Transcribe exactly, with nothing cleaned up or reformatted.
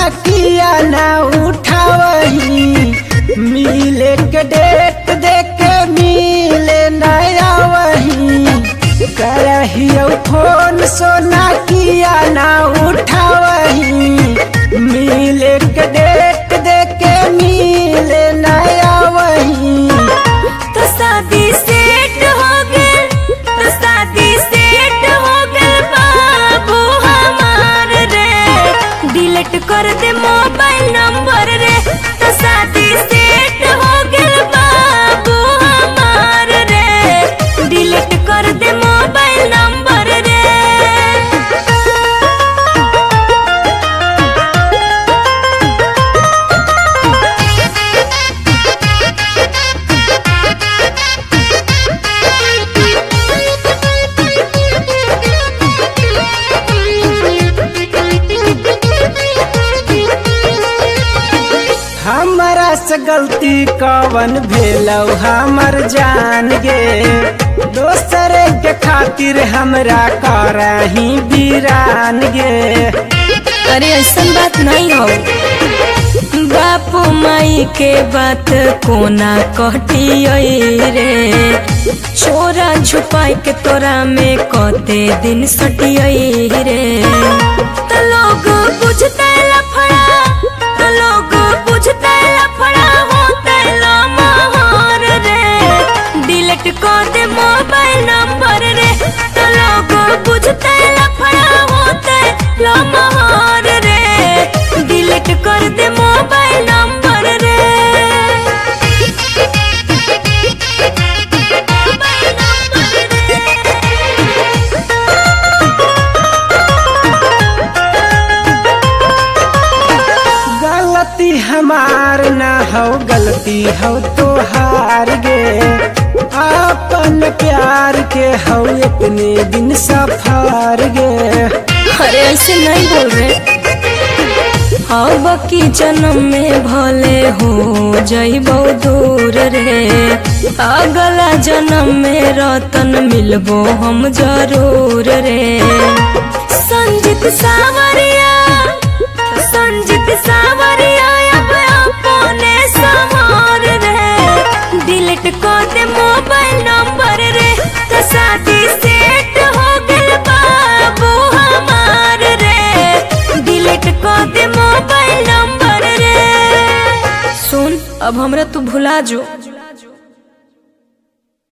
किया ना उठावही, मिले के डेट देके मिले नया वही। करहियो फोन सोना किया ना उठावही, मिले के डेट देके मिले नया वही। तो शादी सेट हो गए, तो शादी सेट हो गए बाबू हमार रे। डिलीट कर दे मोबाइल नंबर रे। तो शादी सेट हो गए बाबू हमार रे। डिलीट कर दे मोबाइल नंबर रे। हमरा से गलती कवन भेलौ हमर जान गे, दोसरे के खातिर हमरा करही वीरान गे। अरे ऐसा बात नहीं हो, बापू माई के बात कोना कहटियै रे। छोरा छुपाई के तोरा में कते दिन सटियै रे। तो लोग बुझते लफड़ा, तो लोग बुझते लफड़ा होते लमहर रे। डिलीट कर दे मोबाइल नंबर रे। तो लोग बुझते लफड़ा होते लमहर रे। डिलीट कर दे मोबाइल नंबर रे। मोबाइल नंबर रे। गलती हमार ना हो, गलती हो तोहार गे। अपन प्यार के हो इतने दिन सफार गे। अरे ऐसे नहीं बोल रहे। अब की जन्म में भले हो जइबो दूर रे। अगला जन्म में रतन मिलबो हम जरूर रे। संजीत सावरिया, संजीत सावरिया अब अपने संभार रे। डिलीट कर दे मोबाइल नंबर रे। तो शादी सेट हो गए बाबू हमार रे। डिलीट कर दे मोबाइल नंबर रे। सुन, अब हमरा तू भुला जो।